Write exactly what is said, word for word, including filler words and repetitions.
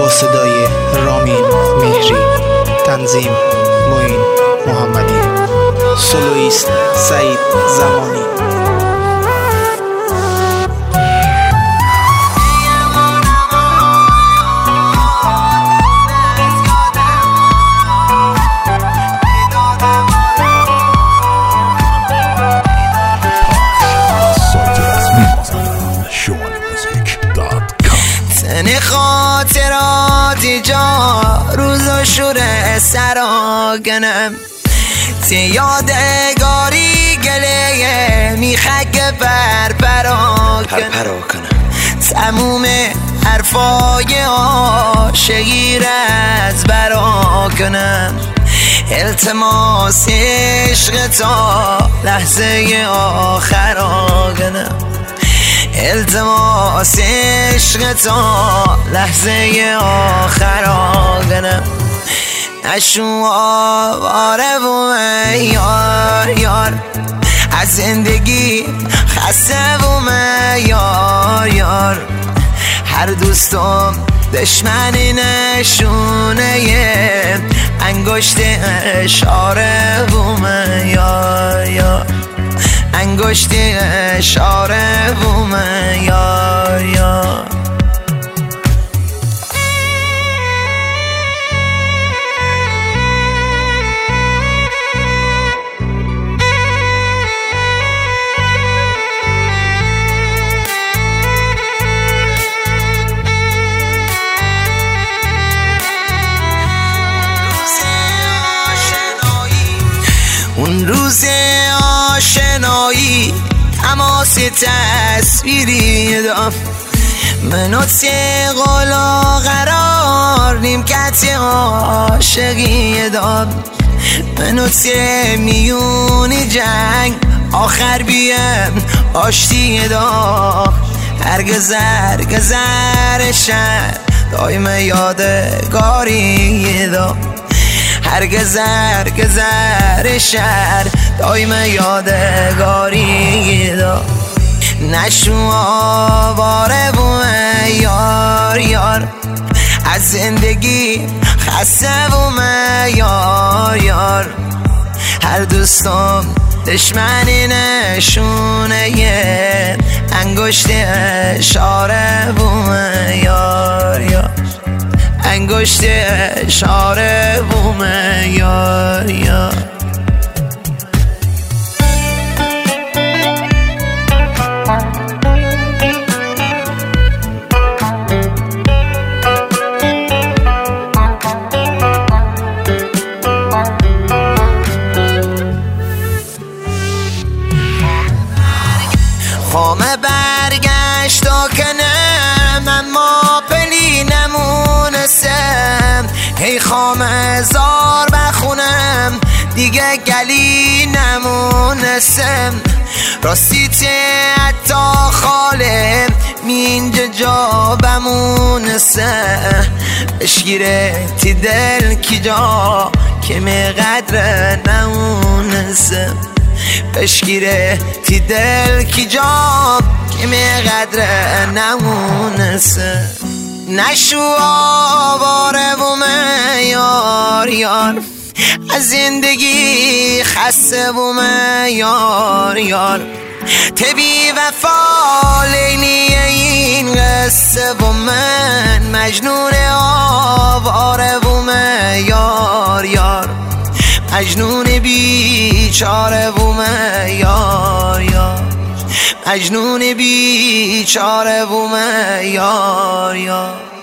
با صدای رامین مهری، تنظیم معین محمدی، سولویست سعید زمانی. تن خاطراتی جا روز و شور سراغنم تی یادگاری گله میخک پر پراکنم تموم حرفای عاشقی از برا کنم التماس عشق تا لحظه آخر آگنم التماس عشق تا لحظه آخر آگنم نشو آواره و یار یار از زندگی خسته و یار یار هر دوستم دشمنی نشونه انگشت اشاره و یار یار انگشت اشاره و یار یار اون روز آشنایی تماس تصویری دام منو تی قلا قرار نیمکت عاشقی دام منو تی میونی جنگ آخر بیم آشتی دام هرگز هرگز هرشن دایم یادگاری دام هرگز هرگز هر شهر دایم یادگاری دا نشو آواره و یار یار از زندگی خسته و یار یار هر دوستم دشمنی نشونه انگشت اشاره و یار یار انگشت اشاره و یار یار خام برگشت کنم اما پلی نمونستم هی خام هزار بخونم دیگه گلی نمونستم راستی ته حتی خاله مینجا جا بمونستم بشگیره تی دل کی جا که مقدر نمونستم بشگیره تی دل کی جا که مقدر نمونستم نشو آواره و من یار یار از زندگی خسته و من یار یار تبی وفا لینی این قصه و من مجنون آواره و من یار یار مجنون بیچاره و من یار یار مجنون بیچاره و من یار یار